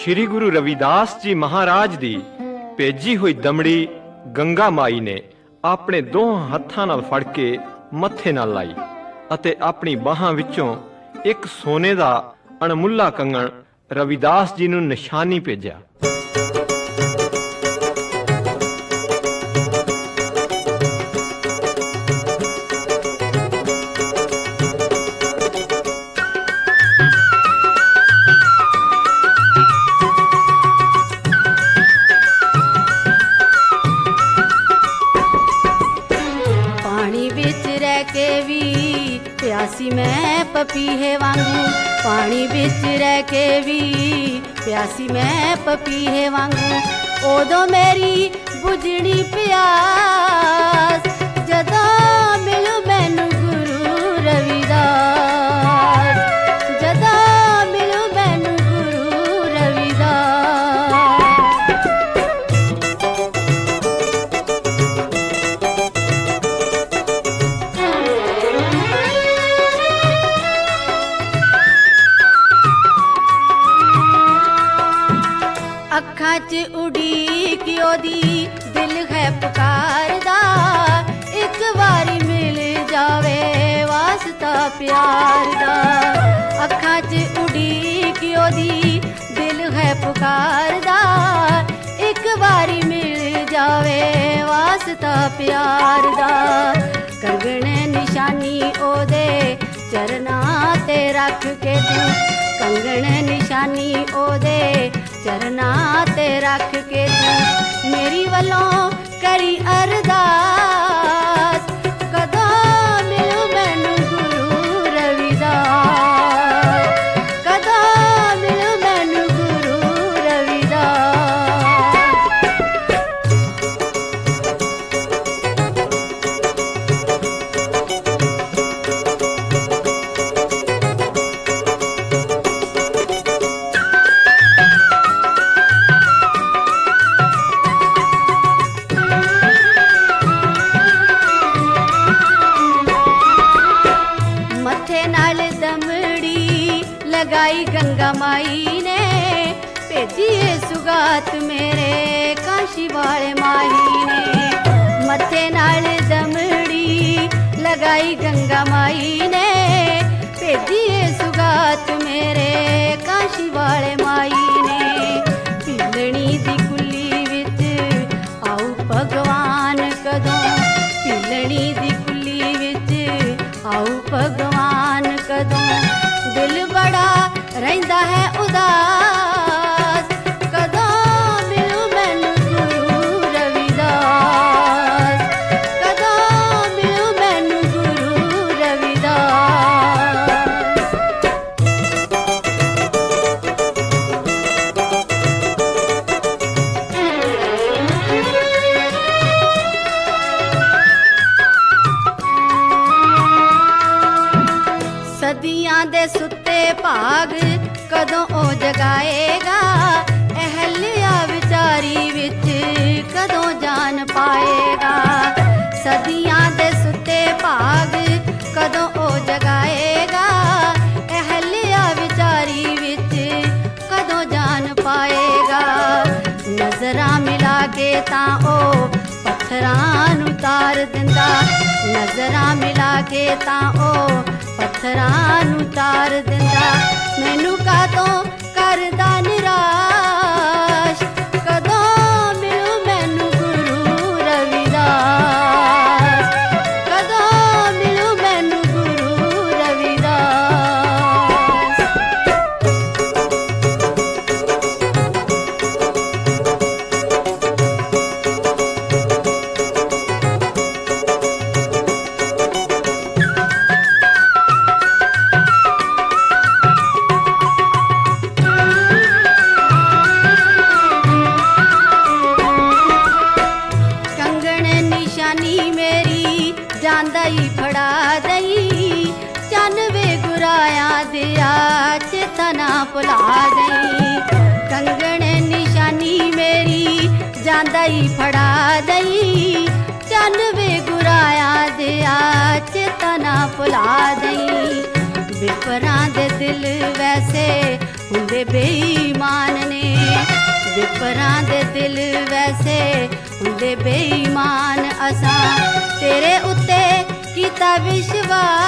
श्री गुरु रविदास जी महाराज दी भेजी हुई दमड़ी गंगा माई ने अपने दोहां हत्थां नाल फड़ के मत्थे नाल लाई अते अपनी बाहां विचों एक सोने दा अणमुल्ला कंगण रविदास जी नूं निशानी भेजिया। प्यासी मैं पपीहे वांगू, पानी बिच रह के भी प्यासी मैं पपीहे वांगू। ओदों मेरी बुझनी प्यास जदों मिलू मैनू गुरु रविदास, जदों मिलू मैनू गुरु रविदास। अखां च उड़ीक ओदी दिल है पुकारदा, एक बारी मिल जावे वास्ता प्यार दा। अखां च उड़ीक ओदी दिल है पुकारदा, एक बारी मिल जावे वास्ता प्यार दा। कंगण निशानी ओदे चरना ते रख के तू, कंगण निशानी ओदे चरना ते रख के तू मेरी वलों करी अरदास। कदों मिलू मैनू गुरु रविदास, कदों मिलू मैनू गुरु रविदास। लगाई गंगा माई ने भेजी सुगात मेरे काशी वाले माई ने। मथे नाल दमड़ी लगाई गंगा माई ने भेजी सुगात मेरे काशी वाले माई ने। पिलनी दी कुली विच आऊ भगवान कदों, पिलनी दी कुली विच आऊ भगवान कदों। दिल बड़ा रहिंदा है उदास, कदों मिलू मैनू गुरु रविदास, कदों मिलू मैनू गुरु रविदास। सदियां दे सुते भाग कदों ओ जगाएगा, अहल्या विचारी विच कदों जान पाएगा। सदियां दे सुते भाग कदों ओ जगाएगा, अहल्या विचारी विच कदों जान पाएगा। नजरां मिला के तां ओ पत्थरां नूं तार दिंदा, नजरां मिला के तां ओ पत्थरां नूं तार दिंदा। मैनू कातों करदा निराश, कदों मिलू मैनू गुरु रविदास, कदों मिलू मैनू गुरु रविदास। ਜਾਂਦਾ ਹੀ ਫੜਾ ਦਈ, ਚੰਨਵੇ ਗੁਰਾਇਆ ਦਿਆ ਚੇਤਾ ਨਾ ਭੁਲਾ ਦਈ। ਕੰਗਣ ਨਿਸ਼ਾਨੀ ਮੇਰੀ ਜਾਂਦਾ ਹੀ ਫੜਾ ਦਈ, ਚੰਨਵੇ ਗੁਰਾਇਆ ਦਿਆ ਚੇਤਾ ਨਾ ਭੁਲਾ ਦਈ। ਵਿਪਰਾਂ ਦੇ ਦਿਲ ਵੈਸੇ ਹੁੰਦੇ ਬੇਈਮਾਨ ਨੇ, ਪਰਾਂ ਦੇ ਦਿਲ ਵੈਸੇ ਹੁੰਦੇ ਬੇਈਮਾਨ ਅਸਾਂ ਤੇਰੇ ਉੱਤੇ ਕੀਤਾ ਵਿਸ਼ਵਾਸ